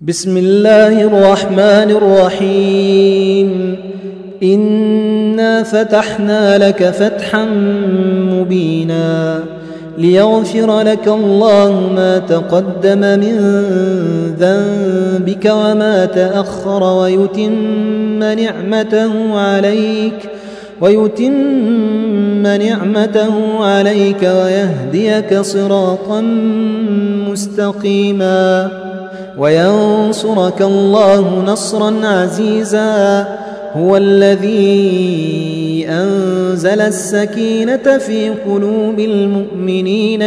بسم الله الرحمن الرحيم. إنا فتحنا لك فتحا مبينا ليغفر لك الله ما تقدم من ذنبك وما تأخر ويتم نعمته عليك ويهديك صراطا مستقيما وينصرك الله نصرا عزيزا. هو الذي أنزل السكينة في قلوب المؤمنين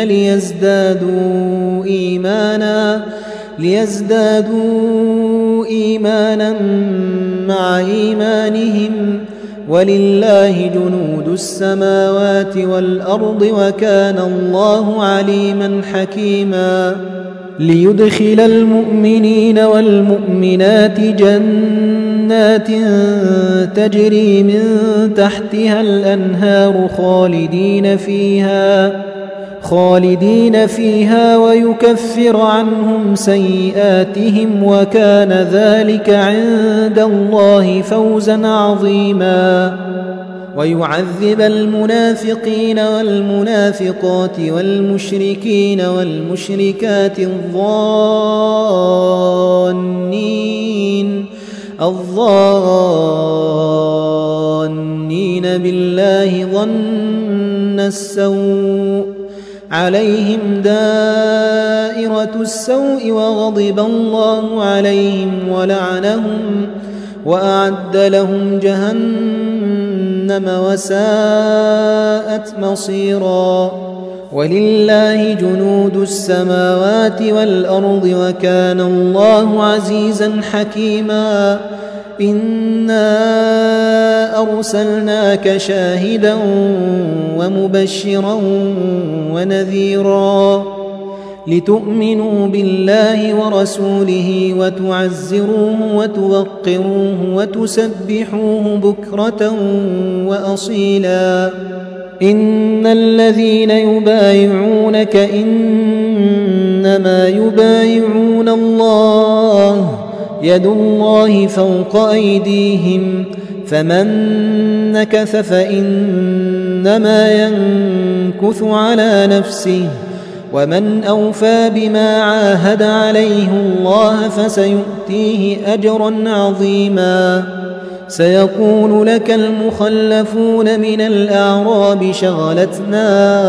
ليزدادوا إيمانا مع إيمانهم ولله جنود السماوات والأرض وكان الله عليما حكيما. ليدخل المؤمنين والمؤمنات جنات تجري من تحتها الأنهار خالدين فيها ويكفر عنهم سيئاتهم وكان ذلك عند الله فوزا عظيما. ويعذب المنافقين والمنافقات والمشركين والمشركات الظانين بالله ظن السوء عليهم دائرة السوء وغضب الله عليهم ولعنهم وأعد لهم جهنم وساءت مصيرا. ولله جنود السماوات والأرض وكان الله عزيزا حكيما. إنا أرسلناك شاهدا ومبشرا ونذيرا لتؤمنوا بالله ورسوله وتعزروه وتوقروه وتسبحوه بكرة وأصيلا. إن الذين يبايعونك إنما يبايعون الله يد الله فوق أيديهم فمن نكث فإنما ينكث على نفسه ومن أوفى بما عاهد عليه الله فسيؤتيه أجرا عظيما. سيقول لك المخلفون من الأعراب شغلتنا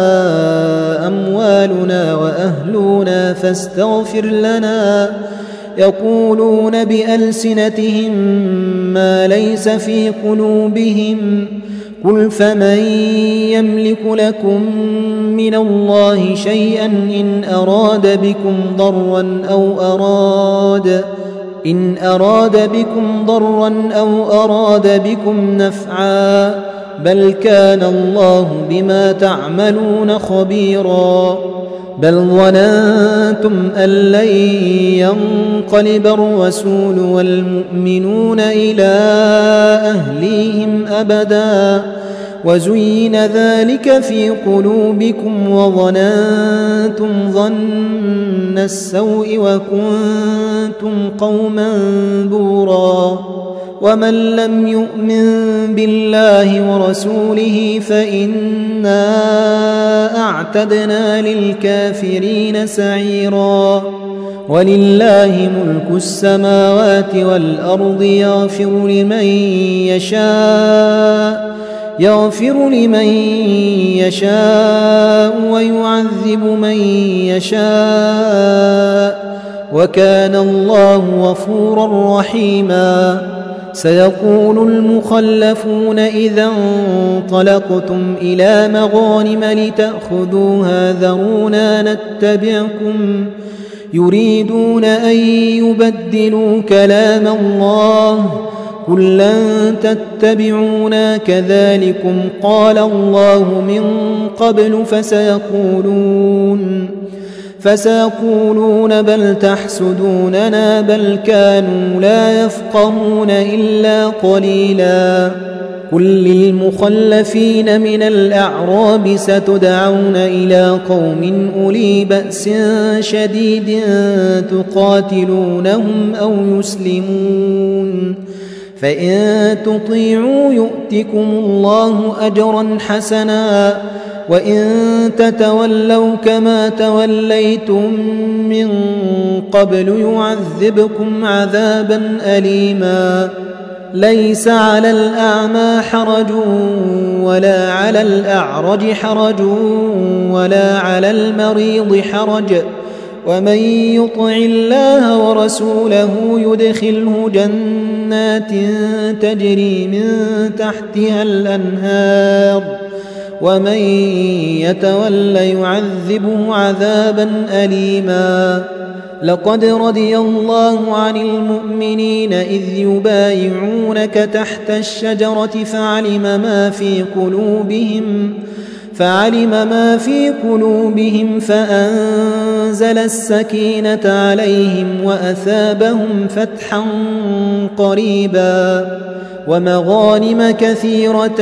أموالنا وأهلنا فاستغفر لنا يقولون بألسنتهم ما ليس في قلوبهم قل فمن يملك لكم من الله شيئا إن أراد بكم ضرا أو أراد بكم نفعا بل كان الله بما تعملون خبيرا. بل ظننتم أن لن ينقلب الرسول والمؤمنون إلى أهليهم أبدا وزين ذلك في قلوبكم وظننتم ظن السوء وكنتم قوما بورا. ومن لم يؤمن بالله ورسوله فإنا أعتدنا للكافرين سعيرا. ولله ملك السماوات والأرض يغفر لمن يشاء ويعذب من يشاء وكان الله غفورا رحيما. سيقول المخلفون إذا انطلقتم إلى مغانم لتأخذوها ذرونا نتبعكم يريدون أن يبدلوا كلام الله قل لن تتبعونا كذلكم قال الله من قبل فسيقولون بل تحسدوننا بل كانوا لا يفقهون إلا قليلا. قل للمخلفين من الأعراب ستدعون إلى قوم أولي بأس شديد تقاتلونهم أو يسلمون، فإن تطيعوا يؤتكم الله أجرا حسنا، وإن تتولوا كما توليتم من قبل يعذبكم عذابا أليما. ليس على الأعمى حرج ولا على الأعرج حرج ولا على المريض حرج، ومن يطع الله ورسوله يدخله جنات تجري من تحتها الأنهار، ومن يتول يعذبه عذابا أليما. لقد رضي الله عن المؤمنين إذ يبايعونك تحت الشجرة فعلم ما في قلوبهم فأنزل السكينة عليهم وأثابهم فتحا قريبا ومغانم كثيرة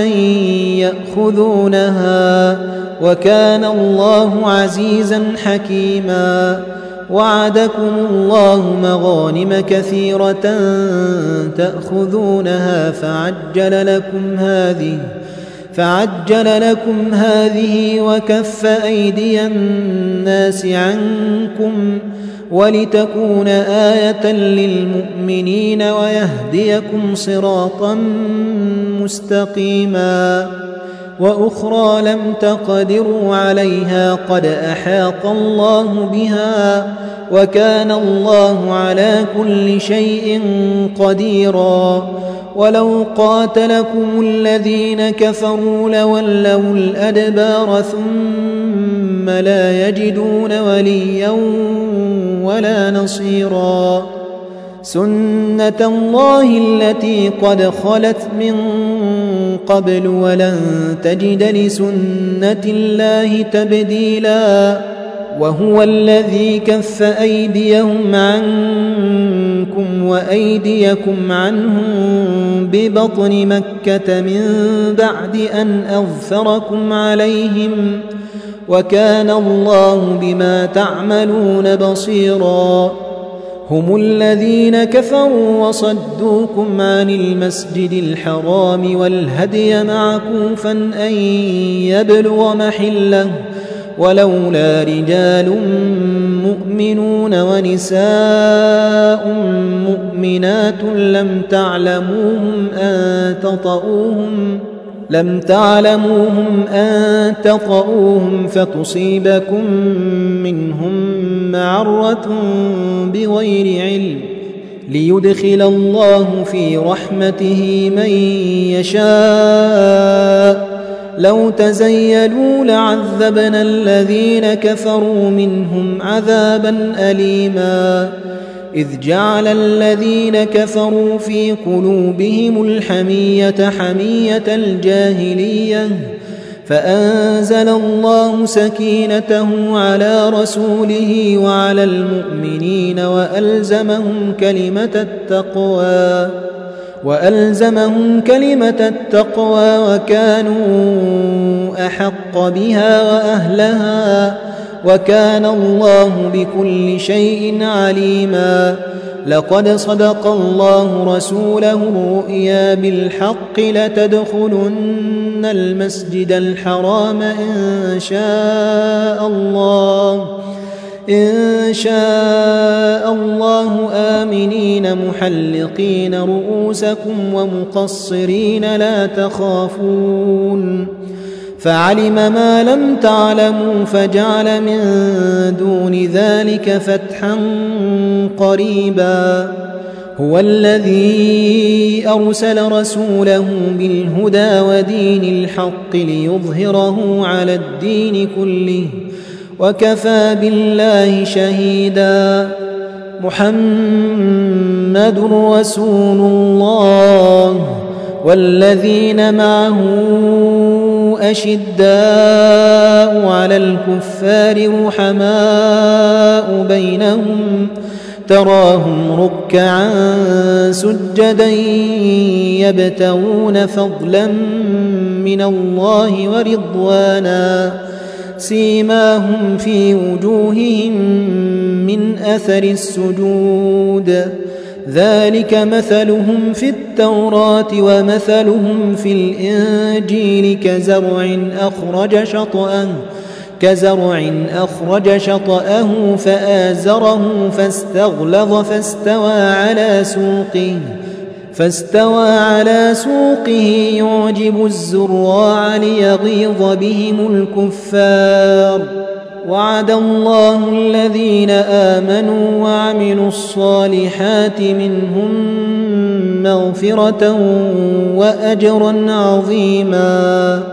يأخذونها، وكان الله عزيزا حكيما. وعدكم الله مغانم كثيرة تأخذونها فعجل لكم هذه وكف أيدي الناس عنكم ولتكون آية للمؤمنين ويهديكم صراطا مستقيما. وأخرى لم تقدروا عليها قد أحاط الله بها، وكان الله على كل شيء قديرا. ولو قاتلكم الذين كفروا لولوا الأدبار ثم لا يجدون وليا ولا نصيرا. سنة الله التي قد خلت من قبل ولن تجد لسنة الله تبديلا. وهو الذي كف أيديهم عنكم وأيديكم عنهم ببطن مكة من بعد أن أظفركم عليهم، وكان الله بما تعملون بصيرا. هم الذين كفروا وصدوكم عن المسجد الحرام والهدي معكوفا أن يبلغ محله، ولولا رجال مؤمنون ونساء مؤمنات لم تعلموهم أن تطؤوهم فتصيبكم منهم معرة بغير علم، ليدخل الله في رحمته من يشاء. لو تزيلوا لعذبنا الذين كفروا منهم عذابا أليما. إذ جعل الذين كفروا في قلوبهم الحمية حمية الجاهلية، فأنزل الله سكينته على رسوله وعلى المؤمنين وألزمهم كلمة التقوى وكانوا أحق بها وأهلها، وكان الله بكل شيء عليما. لقد صدق الله رسوله الرؤيا بالحق لتدخلن المسجد الحرام إن شاء الله آمنين محلقين رؤوسكم ومقصرين لا تخافون، فعلم ما لم تعلموا فجعل من دون ذلك فتحا قريبا. هو الذي أرسل رسوله بالهدى ودين الحق ليظهره على الدين كله، وكفى بالله شهيدا. محمد رسول الله والذين معه أشداء على الكفار رحماء بينهم، تراهم ركعا سجدا يبتغون فضلا من الله ورضوانا سيماهم في وجوههم من أثر السجود ذلك مثلهم في التوراة ومثلهم في الإنجيل كزرع أخرج شطأه فآزره فاستغلظ فاستوى على سوقه يعجب الزراع ليغيظ بهم الكفار وعد الله الذين آمنوا وعملوا الصالحات منهم مغفرة وأجرا عظيما